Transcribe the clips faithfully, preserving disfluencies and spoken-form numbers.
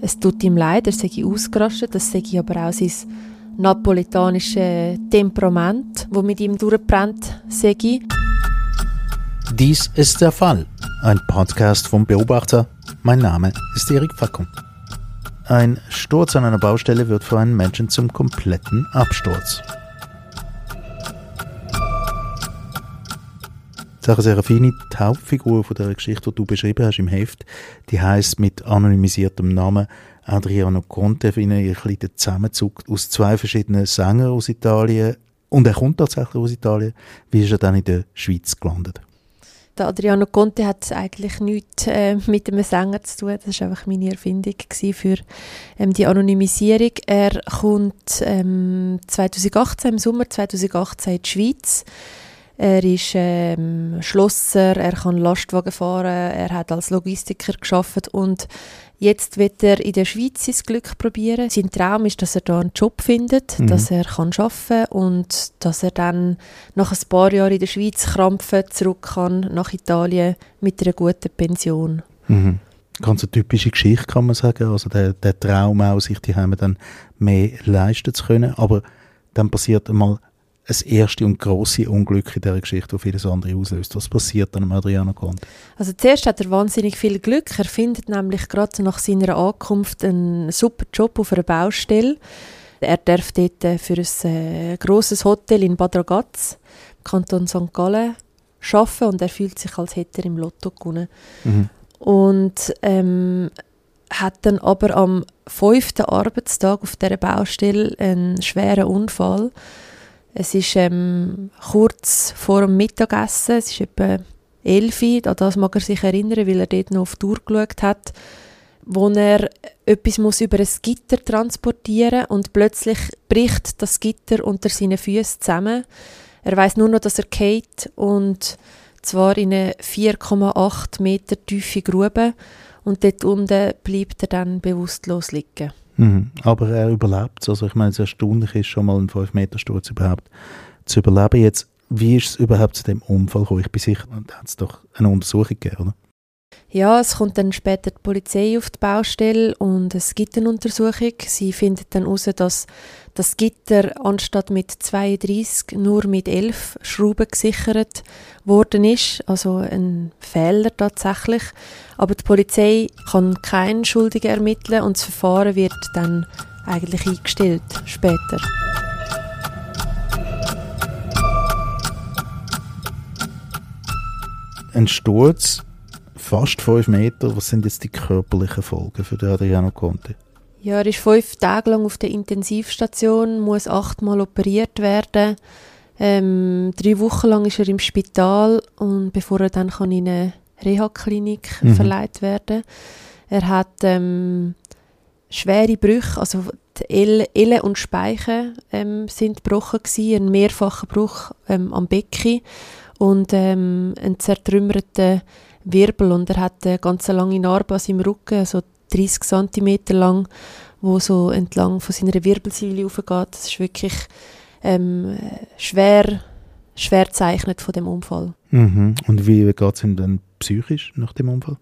Es tut ihm leid, er sei ausgerastet, das sei aber auch sein napolitanisches Temperament, das mit ihm durchbrennt sei. Dies ist der Fall. Ein Podcast vom Beobachter. Mein Name ist Erik Fackung. Ein Sturz an einer Baustelle wird für einen Menschen zum kompletten Absturz. Sarah Serafini, die Hauptfigur von der Geschichte, die du beschrieben hast im Heft, die heisst mit anonymisiertem Namen Adriano Conte. Für ihn ein bisschen der Zusammenzug aus zwei verschiedenen Sängern aus Italien. Und er kommt tatsächlich aus Italien. Wie ist er dann in der Schweiz gelandet? Der Adriano Conte hat eigentlich nichts äh, mit einem Sänger zu tun. Das war einfach meine Erfindung für ähm, die Anonymisierung. Er kommt ähm, zwanzig achtzehn, im Sommer zwanzig achtzehn in die Schweiz. Er ist ähm, Schlosser, er kann Lastwagen fahren, er hat als Logistiker gearbeitet und jetzt wird er in der Schweiz sein Glück probieren. Sein Traum ist, dass er da einen Job findet, mhm. dass er kann arbeiten kann und dass er dann nach ein paar Jahren in der Schweiz krampfen zurück kann nach Italien mit einer guten Pension. Mhm. Ganz eine typische Geschichte, kann man sagen. Also der, der Traum auch, sich die Heime dann mehr leisten zu können. Aber dann passiert einmal das erste und grosse Unglück in dieser Geschichte, das vieles andere auslöst. Was passiert dann Adriano Conte? Also zuerst hat er wahnsinnig viel Glück. Er findet nämlich gerade nach seiner Ankunft einen super Job auf einer Baustelle. Er darf dort für ein äh, grosses Hotel in Bad Ragaz, Kanton Sankt Gallen, arbeiten und er fühlt sich, als hätte er im Lotto gewonnen. Mhm. Und ähm, hat dann aber am fünften Arbeitstag auf dieser Baustelle einen schweren Unfall. Es ist ähm, kurz vor dem Mittagessen, es ist etwa elf Uhr, an das mag er sich erinnern, weil er dort noch auf die Uhr geschaut hat, wo er etwas muss über ein Gitter transportieren muss und plötzlich bricht das Gitter unter seinen Füßen zusammen. Er weiss nur noch, dass er fällt und zwar in eine vier Komma acht Meter tiefe Grube und dort unten bleibt er dann bewusstlos liegen. Mhm. Aber er überlebt es. Also ich meine, es erstaunlich ist, schon mal einen fünf Meter Sturz überhaupt zu überleben. Jetzt, wie ist es überhaupt zu dem Unfall gekommen? Ich bin sicher, da hat es doch eine Untersuchung gegeben, oder? Ja, es kommt dann später die Polizei auf die Baustelle und es gibt eine Untersuchung. Sie findet dann heraus, dass das Gitter anstatt mit zweiunddreissig nur mit elf Schrauben gesichert worden ist. Also ein Fehler tatsächlich. Aber die Polizei kann keinen Schuldigen ermitteln und das Verfahren wird dann eigentlich eingestellt später. Ein Sturz, fast fünf Meter. Was sind jetzt die körperlichen Folgen für den Adriano Conte? Ja, er ist fünf Tage lang auf der Intensivstation, muss achtmal operiert werden. Ähm, drei Wochen lang ist er im Spital und bevor er dann kann in eine Reha-Klinik mhm. verleiht werden. Er hat ähm, schwere Brüche, also die Elle, Elle und Speichen ähm, sind gebrochen gewesen, ein mehrfacher Bruch ähm, am Becken und ähm, ein zertrümmerter Wirbel und er hat eine ganz lange Narbe an seinem Rücken, also dreißig Zentimeter lang, wo so entlang von seiner Wirbelsäule raufgeht. Das ist wirklich ähm, schwer, schwer gezeichnet von dem Unfall. Mhm. Und wie geht es ihm dann psychisch nach dem Unfall?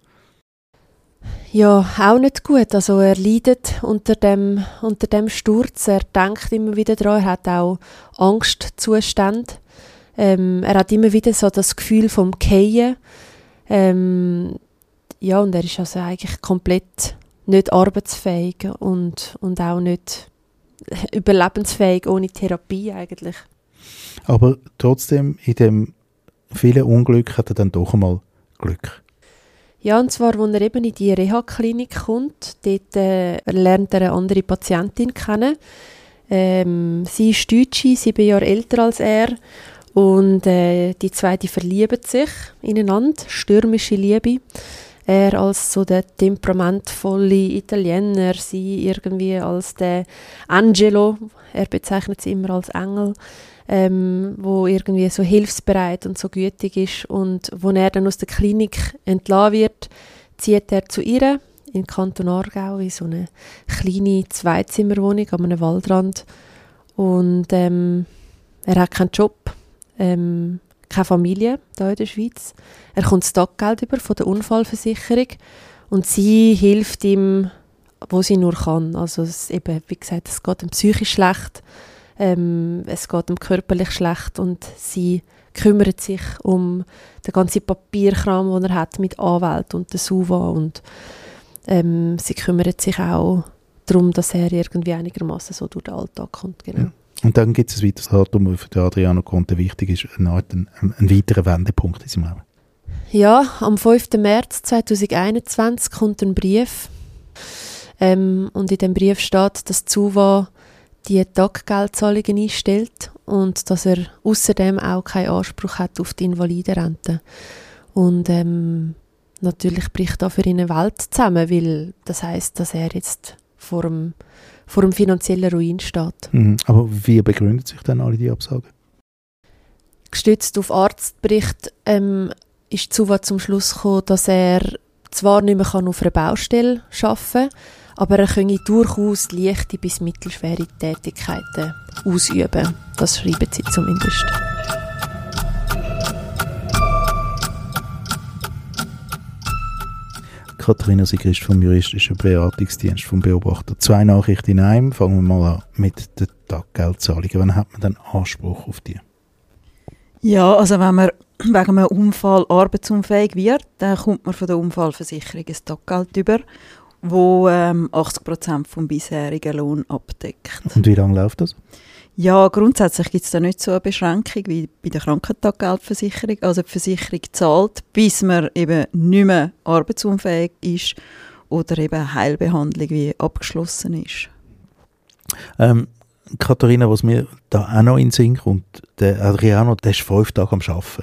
Ja, auch nicht gut. Also er leidet unter dem, unter dem Sturz. Er denkt immer wieder daran. Er hat auch Angstzustände. Ähm, er hat immer wieder so das Gefühl vom Fallen. Ähm, ja, und er ist also eigentlich komplett nicht arbeitsfähig und, und auch nicht überlebensfähig ohne Therapie eigentlich. Aber trotzdem, in dem vielen Unglück hat er dann doch einmal Glück. Ja, und zwar, als er eben in die Reha-Klinik kommt, dort äh, lernt er eine andere Patientin kennen. Ähm, sie ist Deutsche, sieben Jahre älter als er. Und äh, die zwei, die verlieben sich ineinander, stürmische Liebe. Er als so der temperamentvolle Italiener, sie irgendwie als der Angelo, er bezeichnet sie immer als Engel, ähm, wo irgendwie so hilfsbereit und so gütig ist. Und als er dann aus der Klinik entlassen wird, zieht er zu ihr in Kanton Aargau in so eine kleine Zweizimmerwohnung an einem Waldrand. Und ähm, er hat keinen Job. Ähm, keine Familie hier in der Schweiz. Er kommt das Taggeld über von der Unfallversicherung und sie hilft ihm wo sie nur kann. Also es, eben, wie gesagt, es geht ihm psychisch schlecht, ähm, es geht ihm körperlich schlecht und sie kümmert sich um den ganzen Papierkram, den er hat mit Anwälten und der SUVA und ähm, sie kümmert sich auch darum, dass er irgendwie einigermaßen so durch den Alltag kommt. Genau. Ja. Und dann gibt es ein weiteres Datum, das für Adriano Conte wichtig ist, ein, ein, ein weiterer Wendepunkt in seinem Leben. Ja, am fünften März zweitausendeinundzwanzig kommt ein Brief. Ähm, und in dem Brief steht, dass die SUVA die Taggeldzahlungen einstellt und dass er außerdem auch keinen Anspruch hat auf die Invalidenrente. Und ähm, natürlich bricht da für ihn eine Welt zusammen, weil das heisst, dass er jetzt vor dem, vor dem finanziellen Ruin steht. Mhm. Aber wie begründet sich dann alle die Absagen? Gestützt auf Arztbericht ähm, ist die SUVA zum Schluss gekommen, dass er zwar nicht mehr auf einer Baustelle arbeiten kann, aber er könne durchaus leichte bis mittelschwere Tätigkeiten ausüben. Das schreiben sie zumindest. Katharina Sigrist vom Juristischen Beratungsdienst vom Beobachter. Zwei Nachrichten in einem. Fangen wir mal an mit den Taggeldzahlungen. Wann hat man dann Anspruch auf die? Ja, also wenn man wegen einem Unfall arbeitsunfähig wird, dann kommt man von der Unfallversicherung ein Taggeld über, wo ähm, achtzig Prozent vom bisherigen Lohn abdeckt. Und wie lange läuft das? Ja, grundsätzlich gibt es da nicht so eine Beschränkung wie bei der Krankentaggeldversicherung. Also die Versicherung zahlt, bis man eben nicht mehr arbeitsunfähig ist oder eben eine Heilbehandlung wie abgeschlossen ist. Ähm, Katharina, was mir da auch noch in den Sinn kommt, der Adriano, der ist fünf Tage am Arbeiten.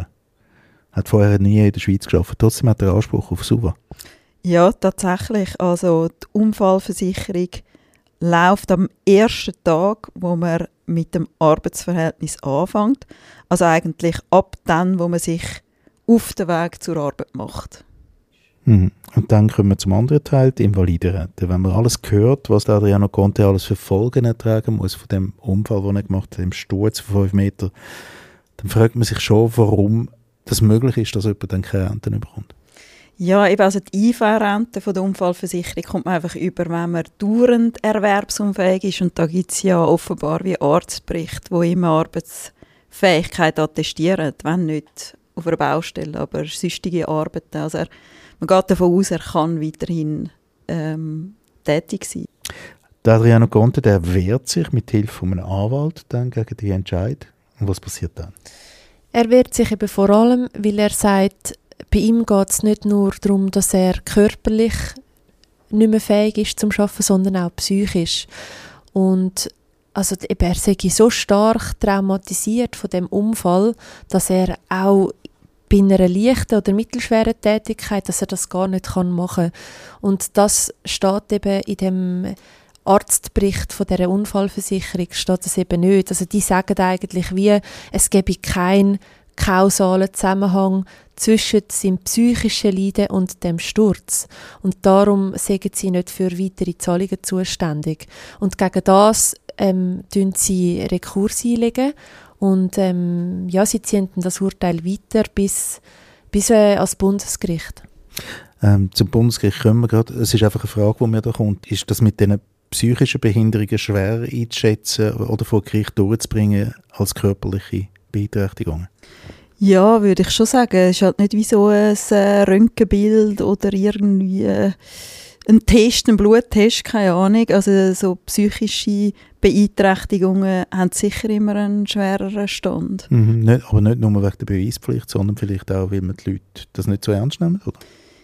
Hat vorher nie in der Schweiz gearbeitet. Trotzdem hat er Anspruch auf SUVA. Ja, tatsächlich. Also die Unfallversicherung läuft am ersten Tag, wo man mit dem Arbeitsverhältnis anfängt. Also eigentlich ab dann, wo man sich auf den Weg zur Arbeit macht. Mhm. Und dann kommen wir zum anderen Teil, die Invalidenrente. Wenn man alles hört, was der Adriano Conte alles für Folgen ertragen muss von dem Unfall, den er gemacht hat, dem Sturz von fünf Metern, dann fragt man sich schon, warum das möglich ist, dass jemand dann keine Rente bekommt. Ja, eben also die I V A-Rente von der Unfallversicherung kommt man einfach über, wenn man dauernd erwerbsunfähig ist. Und da gibt es ja offenbar wie Arztberichte, die immer Arbeitsfähigkeit attestieren, wenn nicht auf einer Baustelle, aber sonstige Arbeiten. Also er, man geht davon aus, er kann weiterhin ähm, tätig sein. Der Adriano Conte, der wehrt sich mit Hilfe von einem Anwalt dann gegen die Entscheid. Und was passiert dann? Er wehrt sich eben vor allem, weil er sagt, bei ihm geht es nicht nur darum, dass er körperlich nicht mehr fähig ist zum Arbeiten, sondern auch psychisch. Und also eben, er sei so stark traumatisiert von dem Unfall, dass er auch bei einer leichten oder mittelschweren Tätigkeit, dass er das gar nicht machen kann. Und das steht eben in dem Arztbericht von dieser Unfallversicherung steht das eben nicht. Also die sagen eigentlich wie, es gebe keinen kausalen Zusammenhang zwischen seinem psychischen Leiden und dem Sturz. Und darum sagen sie nicht für weitere Zahlungen zuständig. Und gegen das ähm, tun sie Rekurs einlegen und ähm, ja, sie ziehen das Urteil weiter bis, bis äh, ans Bundesgericht. Ähm, zum Bundesgericht kommen wir gerade. Es ist einfach eine Frage, die mir da kommt. Ist das mit diesen psychischen Behinderungen schwer einzuschätzen oder vor Gericht durchzubringen als körperliche Beeinträchtigungen? Ja, würde ich schon sagen. Es ist halt nicht wie so ein Röntgenbild oder irgendwie ein Test, ein Bluttest, keine Ahnung. Also so psychische Beeinträchtigungen haben sicher immer einen schwereren Stand. Mhm, nicht, aber nicht nur wegen der Beweispflicht, sondern vielleicht auch, weil man die Leute das nicht so ernst nehmen, oder?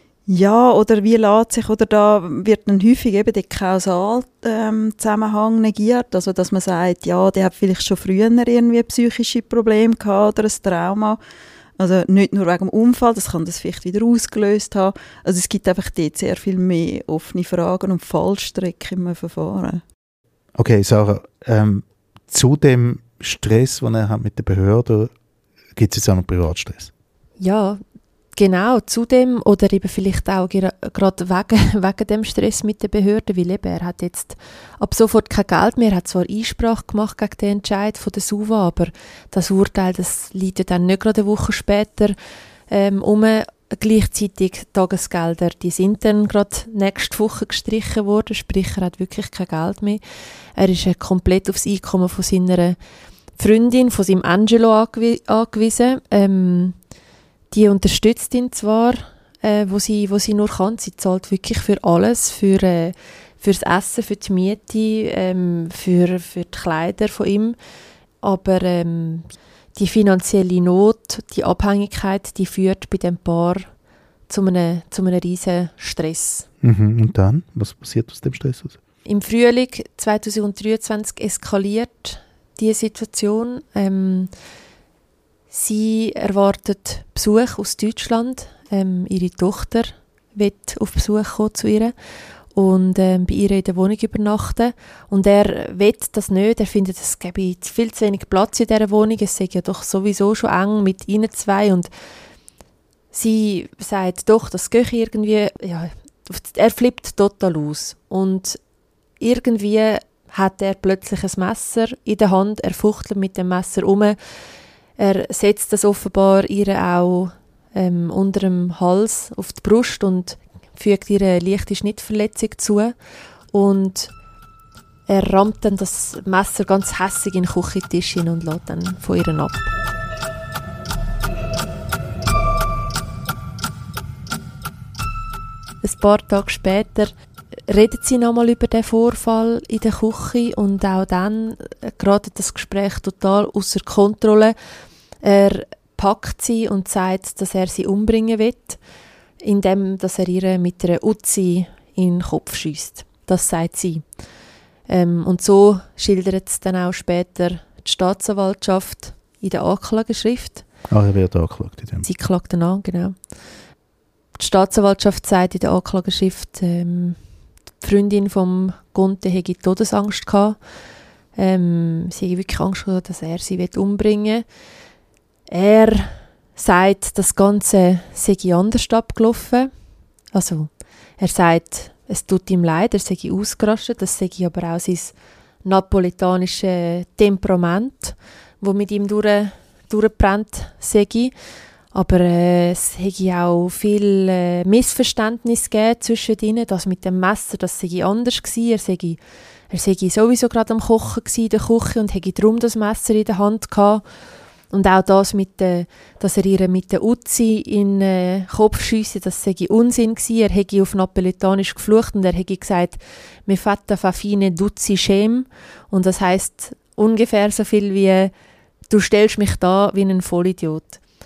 Ja, oder wie lässt sich, oder da wird dann häufig eben der Kausalzusammenhang ähm, negiert, also dass man sagt, ja, der hat vielleicht schon früher irgendwie psychische Probleme gehabt oder ein Trauma, also nicht nur wegen dem Unfall, das kann das vielleicht wieder ausgelöst haben, also es gibt einfach dort sehr viel mehr offene Fragen und Fallstrecken im Verfahren. Okay, Sarah, ähm, zu dem Stress, den er hat mit der Behörde, gibt es jetzt auch noch Privatstress? Ja, genau, zudem oder eben vielleicht auch gerade wegen, wegen dem Stress mit den Behörden, weil eben, er hat jetzt ab sofort kein Geld mehr, er hat zwar Einsprache gemacht gegen den Entscheid von der SUVA, aber das Urteil, das liegt dann nicht gerade eine Woche später ähm, um. Gleichzeitig Tagesgelder, die sind dann gerade nächste Woche gestrichen worden, sprich er hat wirklich kein Geld mehr. Er ist äh, komplett aufs Einkommen von seiner Freundin, von seinem Angelo angewi- angewiesen. Ähm, die unterstützt ihn zwar, äh, wo, sie, wo sie nur kann. Sie zahlt wirklich für alles, für, äh, fürs Essen, für die Miete, ähm, für, für die Kleider von ihm. Aber ähm, die finanzielle Not, die Abhängigkeit, die führt bei dem Paar zu einem, zu einem riesen Stress. Mhm. Und dann? Was passiert aus dem Stress? Im Frühling zweitausenddreiundzwanzig eskaliert die Situation. Ähm, sie erwartet Besuch aus Deutschland. Ähm, ihre Tochter wird auf Besuch kommen zu ihr und ähm, bei ihr in der Wohnung übernachten. Und er will das nicht. Er findet, es gäbe viel zu wenig Platz in dieser Wohnung. Es sei ja doch sowieso schon eng mit ihnen zwei. Und sie sagt, doch, das gehe ich irgendwie. Ja, er flippt total aus. Und irgendwie hat er plötzlich ein Messer in der Hand. Er fuchtelt mit dem Messer um. Er setzt das offenbar ihr auch ähm, unter dem Hals auf die Brust und fügt ihr eine leichte Schnittverletzung zu. Und er rammt dann das Messer ganz hässig in den Küchentisch hin und lässt dann von ihr ab. Ein paar Tage später redet sie nochmal über den Vorfall in der Küche und auch dann gerät das Gespräch total außer Kontrolle. Er packt sie und sagt, dass er sie umbringen will, indem dass er ihr mit einer Uzi in den Kopf schiesst. Das sagt sie. Ähm, und so schildert es dann auch später die Staatsanwaltschaft in der Anklageschrift. Ah, er wird angeklagt in dem. Sie klagt dann an, genau. Die Staatsanwaltschaft sagt in der Anklageschrift, ähm, die Freundin von Conte hätte Todesangst gehabt. Ähm, sie hätte wirklich Angst gehabt, dass er sie umbringen will. Er sagt, das Ganze sei anders abgelaufen. Also, er sagt, es tut ihm leid, er sei ausgerastet. Das sei aber auch sein napolitanisches Temperament, das mit ihm durch, durchgebrannt sei. Aber äh, es hätte auch viel äh, Missverständnis gegeben zwischen ihnen. Das mit dem Messer, das sei anders gewesen. Er sei, er sei sowieso gerade am Kochen gewesen in der Küche und hätte darum das Messer in der Hand gehabt. Und auch das, mit der, dass er ihr mit der Uzi in den Kopf schiesse, das sei Unsinn gewesen. Er hätte auf Napolitanisch geflucht und er hätte gesagt, «Me fatta fa fine duzzi schem». Und das heisst ungefähr so viel wie «Du stellst mich da wie ein Vollidiot».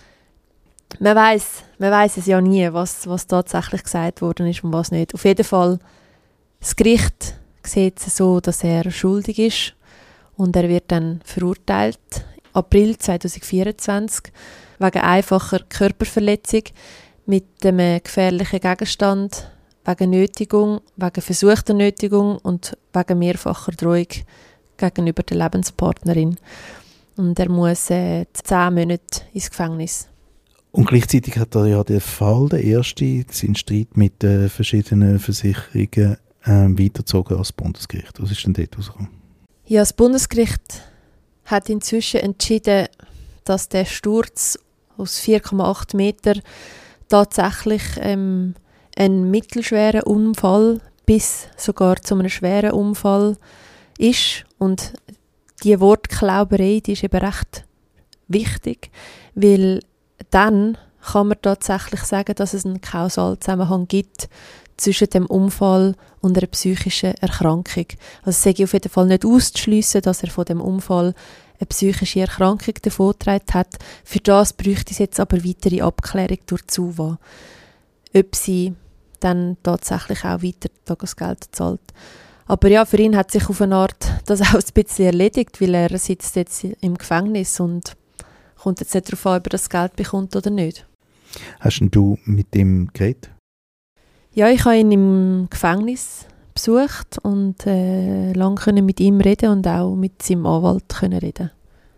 Man weiss, man weiss es ja nie, was, was tatsächlich gesagt worden ist und was nicht. Auf jeden Fall, das Gericht sieht es so, dass er schuldig ist und er wird dann verurteilt April zweitausendvierundzwanzig wegen einfacher Körperverletzung mit einem gefährlichen Gegenstand, wegen Nötigung, wegen versuchter Nötigung und wegen mehrfacher Drohung gegenüber der Lebenspartnerin. Und er muss äh, zehn Monate ins Gefängnis. Und gleichzeitig hat er ja den Fall, der erste, seinen Streit mit den verschiedenen Versicherungen äh, weitergezogen als Bundesgericht. Was ist denn dort rausgekommen? Ja, das Bundesgericht hat inzwischen entschieden, dass der Sturz aus vier Komma acht Metern tatsächlich ähm, ein mittelschwerer Unfall bis sogar zu einem schweren Unfall ist. Und die Wortklauberei, die ist eben recht wichtig, weil dann kann man tatsächlich sagen, dass es einen Kausalzusammenhang gibt zwischen dem Unfall und einer psychischen Erkrankung. Also es sei auf jeden Fall nicht auszuschliessen, dass er von dem Unfall eine psychische Erkrankung davongetragen hat. Für das bräuchte es jetzt aber weitere Abklärung durch die SUVA, ob sie dann tatsächlich auch weiter Tagesgeld zahlt. Aber ja, für ihn hat sich auf eine Art das auch ein bisschen erledigt, weil er sitzt jetzt im Gefängnis und kommt jetzt nicht darauf an, ob er das Geld bekommt oder nicht. Hast denn du mit ihm geredet? Ja, ich habe ihn im Gefängnis besucht und äh, lange mit ihm reden und auch mit seinem Anwalt können reden.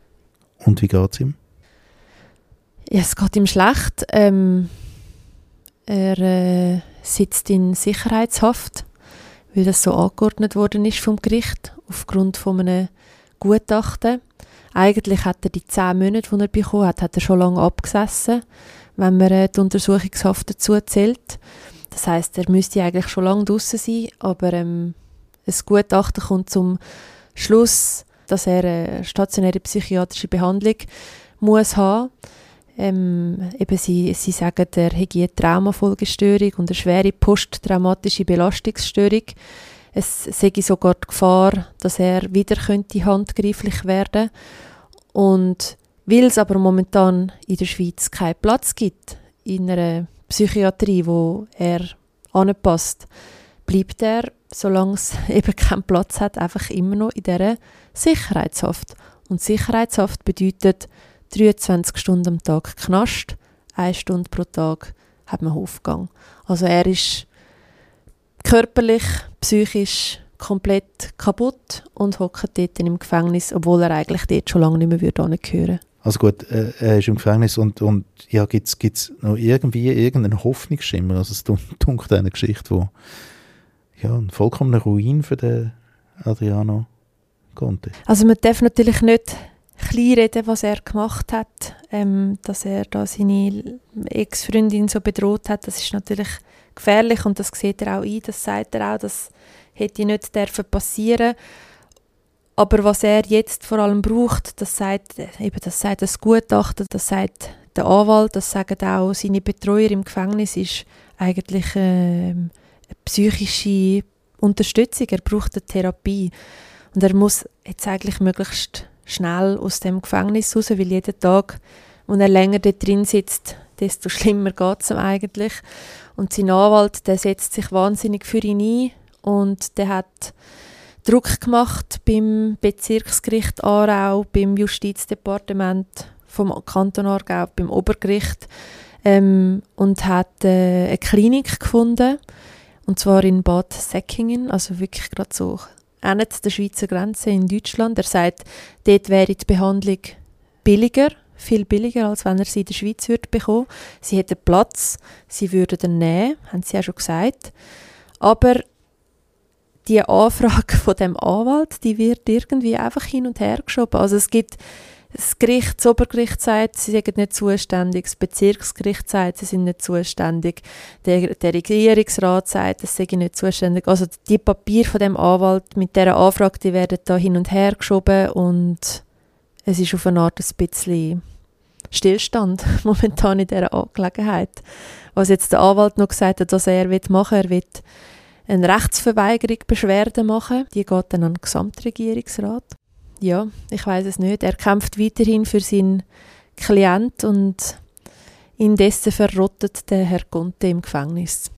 Und wie geht es ihm? Ja, es geht ihm schlecht. Ähm, er äh, sitzt in Sicherheitshaft, weil das so angeordnet worden ist vom Gericht aufgrund von einem Gutachten. Eigentlich hat er die zehn Monate, die er bekommen hat, hat er schon lange abgesessen, wenn man äh, die Untersuchungshaft dazu zählt. Das heisst, er müsste eigentlich schon lange draussen sein, aber ähm, ein Gutachten kommt zum Schluss, dass er eine stationäre psychiatrische Behandlung muss haben. Ähm, eben sie, sie sagen, er hätte eine Traumafolgestörung und eine schwere posttraumatische Belastungsstörung. Es sei sogar die Gefahr, dass er wieder könnte handgreiflich werden könnte. Und weil es aber momentan in der Schweiz keinen Platz gibt, in einer Psychiatrie, wo er anpasst, bleibt er, solange es eben keinen Platz hat, einfach immer noch in dieser Sicherheitshaft. Und Sicherheitshaft bedeutet dreiundzwanzig Stunden am Tag Knast, eine Stunde pro Tag hat man Hofgang. Also er ist körperlich, psychisch komplett kaputt und hockt dort im Gefängnis, obwohl er eigentlich dort schon lange nicht mehr hingehören würde. Also gut, äh, er ist im Gefängnis und, und ja, gibt es noch irgendwie irgendeinen Hoffnungsschimmer? Also es dunkelt eine Geschichte, wo ja, ein vollkommener Ruin für den Adriano Conte. Also man darf natürlich nicht kleinreden, was er gemacht hat, ähm, dass er da seine Ex-Freundin so bedroht hat. Das ist natürlich gefährlich und das sieht er auch ein, das sagt er auch, das hätte nicht dürfen passieren. Aber was er jetzt vor allem braucht, das sagt, eben, das sagt das Gutachten, das sagt der Anwalt, das sagen auch seine Betreuer im Gefängnis, ist eigentlich äh, eine psychische Unterstützung. Er braucht eine Therapie. Und er muss jetzt eigentlich möglichst schnell aus dem Gefängnis raus, weil jeden Tag, wo er länger dort drin sitzt, desto schlimmer geht es ihm eigentlich. Und sein Anwalt, der setzt sich wahnsinnig für ihn ein und der hat Druck gemacht beim Bezirksgericht Aarau, beim Justizdepartement vom Kanton Aargau, beim Obergericht ähm, und hat äh, eine Klinik gefunden, und zwar in Bad Säckingen, also wirklich gerade so an der Schweizer Grenze in Deutschland. Er sagt, dort wäre die Behandlung billiger, viel billiger, als wenn er sie in der Schweiz würde bekommen. Sie hätten Platz, sie würden ihn nehmen, haben sie ja schon gesagt. Aber die Anfrage von dem Anwalt, die wird irgendwie einfach hin und her geschoben. Also es gibt das Gericht, das Obergericht sagt, sie sind nicht zuständig, das Bezirksgericht sagt, sie sind nicht zuständig, der, der Regierungsrat sagt, sie sind nicht zuständig. Also die Papiere von dem Anwalt mit dieser Anfrage, die werden da hin und her geschoben und es ist auf eine Art ein bisschen Stillstand momentan in dieser Angelegenheit. Was jetzt der Anwalt noch gesagt hat, was er machen will, er will eine Rechtsverweigerung Beschwerde machen. Die geht dann an den Gesamtregierungsrat. Ja, ich weiß es nicht. Er kämpft weiterhin für seinen Klient und indessen verrottet der Herr Conte im Gefängnis.